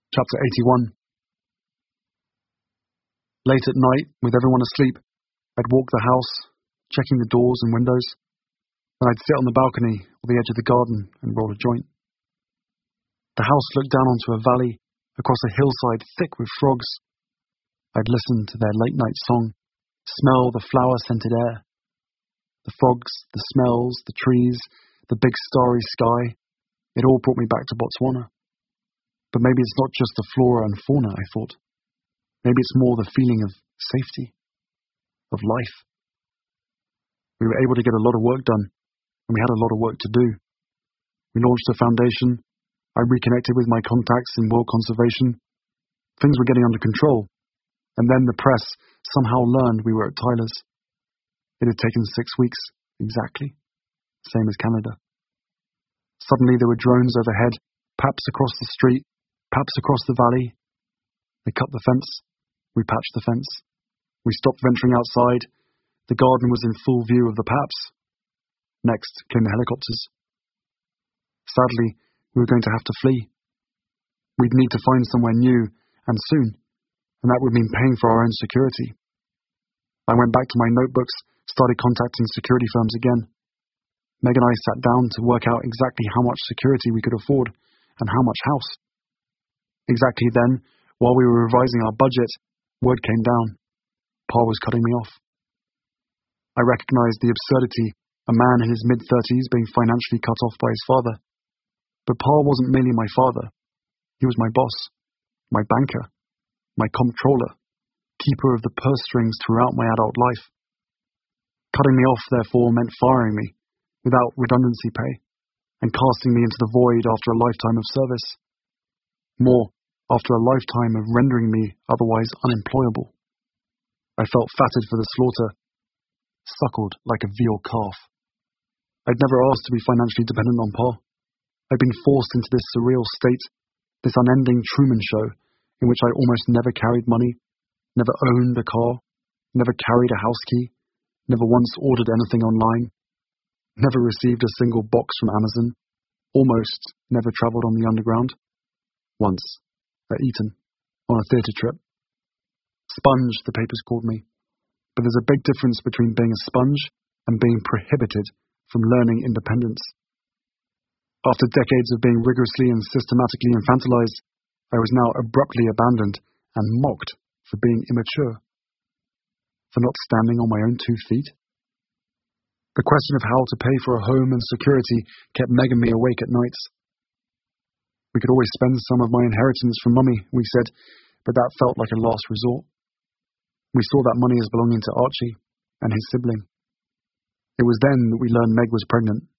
Chapter 81. Late at night, with everyone asleep, I'd walk the house, checking the doors and windows. Then I'd sit on the balcony or the edge of the garden and roll a joint. The house looked down onto a valley, across a hillside thick with frogs. I'd listen to their late-night song, smell the flower-scented air. The frogs, the smells, the trees, the big starry sky, it all brought me back to Botswana. But maybe it's not just the flora and fauna, I thought. Maybe it's more the feeling of safety, of life. We were able to get a lot of work done, and we had a lot of work to do. We launched a foundation. I reconnected with my contacts in world conservation. Things were getting under control, and then the press somehow learned we were at Tyler's. It had taken 6 weeks, exactly, same as Canada. Suddenly there were drones overhead, paps across the street, paps across the valley. They cut the fence. We patched the fence. We stopped venturing outside. The garden was in full view of the paps. Next came the helicopters. Sadly, we were going to have to flee. We'd need to find somewhere new, and soon, and that would mean paying for our own security. I went back to my notebooks, started contacting security firms again. Meg and I sat down to work out exactly how much security we could afford, and how much house. Exactly then, while we were revising our budget, word came down. Pa was cutting me off. I recognized the absurdity, a man in his mid-30s being financially cut off by his father. But Pa wasn't merely my father. He was my boss, my banker, my comptroller, keeper of the purse strings throughout my adult life. Cutting me off, therefore, meant firing me, without redundancy pay, and casting me into the void after a lifetime of service. More, after a lifetime of rendering me otherwise unemployable. I felt fatted for the slaughter, suckled like a veal calf. I'd never asked to be financially dependent on Pa. I'd been forced into this surreal state, this unending Truman Show, in which I almost never carried money, never owned a car, never carried a house key, never once ordered anything online, never received a single box from Amazon, almost never travelled on the underground. Once, at Eton, on a theatre trip. Sponge, the papers called me. But there's a big difference between being a sponge and being prohibited from learning independence. After decades of being rigorously and systematically infantilized, I was now abruptly abandoned and mocked for being immature. For not standing on my own 2 feet. The question of how to pay for a home and security kept Meg and me awake at nights. We could always spend some of my inheritance from Mummy, we said, but that felt like a last resort. We saw that money as belonging to Archie and his sibling. It was then that we learned Meg was pregnant.